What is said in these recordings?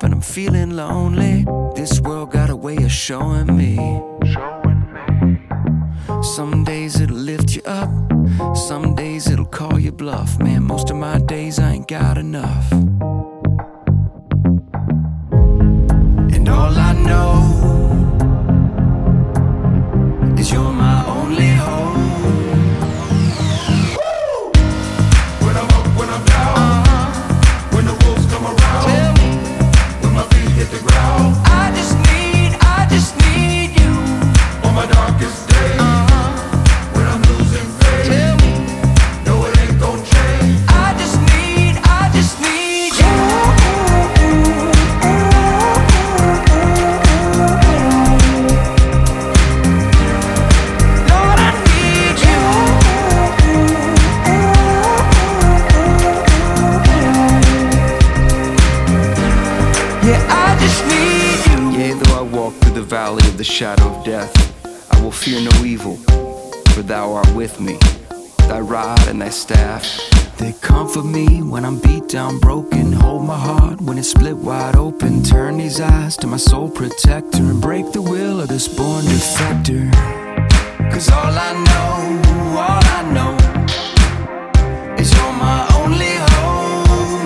up and I'm feeling lonely. This world got a way of showing me. Some days it'll lift you up, some days it'll call you bluff. Man, most of my days I ain't got enough. And all I know is you're my only hope. When I'm up, when I'm down, when the wolves come around, Tell me, when my feet hit the ground, I just need you on my darkest day, when I'm losing faith, Tell me, no it ain't gon' change. I just need you. Lord, I need you. Yeah, I just need you. Yea, though I walk through the valley of the shadow of death, I will fear no evil, for thou art with me. Thy rod and thy staff, they comfort me when I'm beat down, broken. Hold my heart when it's split wide open. Turn these eyes to my soul protector and break the will of this born defector. Cause all I know is you're my only hope.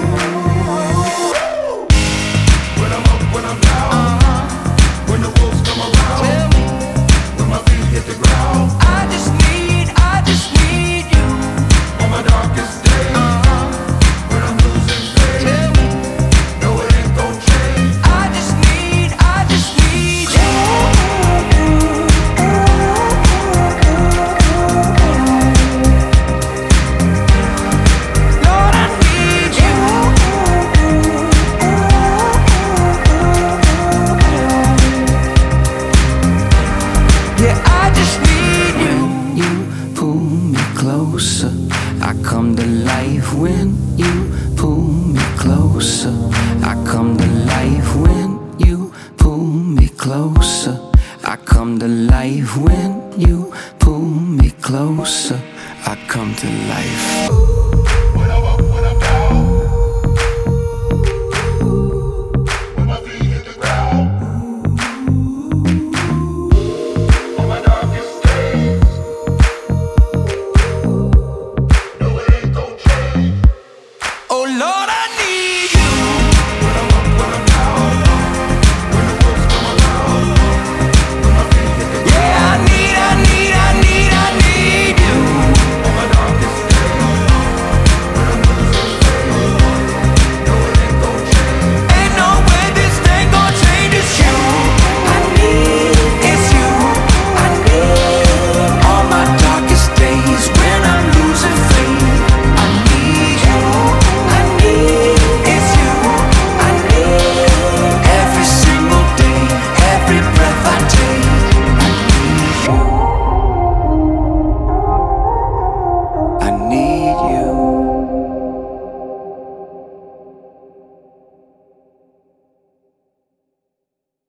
When I'm up, when I'm down, when the wolves come around, Tell me, when my feet hit the ground, I just need you. on my darkest day, when I'm losing faith, Tell me, no it ain't gon' change. I just need you. Lord, I need you. Yeah, I just need you. When you pull me closer, I come to life. When you pull me closer, I come to life. When you pull me closer, I come to life. When you pull me closer, I come to life.